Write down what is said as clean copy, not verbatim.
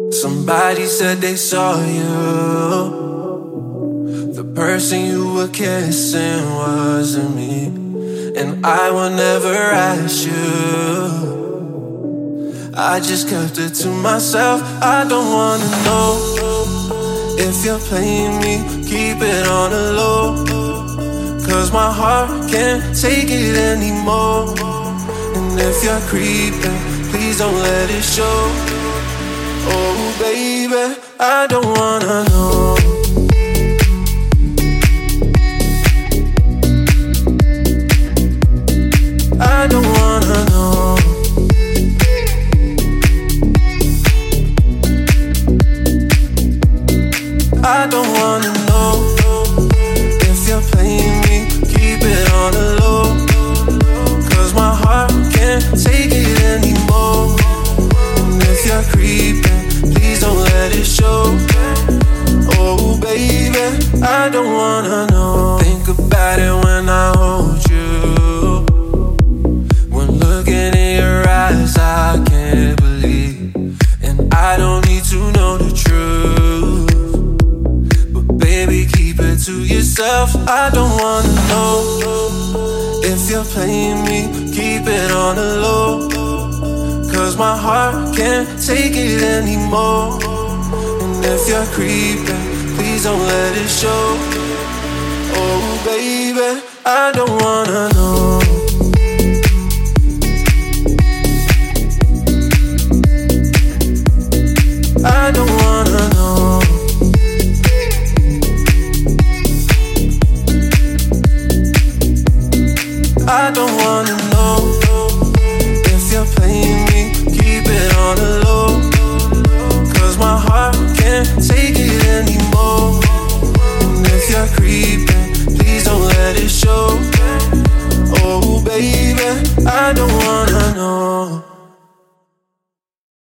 Somebody said they saw you. The person you were kissing wasn't me, and I will never ask you. I just kept it to myself. I don't wanna know if you're playing me. Keep it on the low, 'cause my heart can't take it anymore. And if you're creeping, please don't let it show. Oh baby, I don't wanna know. I don't wanna know. I don't wanna know if you're playing me. Keep it on the low, 'cause my heart can't take it anymore. And if you're creeping, please don't let it show. Oh baby, I don't wanna know. Think about it when I hold you. When looking in your eyes, I can't believe. And I don't need to know the truth, but baby, keep it to yourself. I don't wanna know if you're playing me. Keep it on the low, 'cause my heart can't take it anymore. And if you're creeping, please don't let it show. Oh baby, I don't wanna know. I don't wanna know. I don't wanna know if you're playing me. Keep it on the low, 'cause my heart can't take it anymore. And if you're creeping, please don't let it show. Oh baby, I don't wanna know.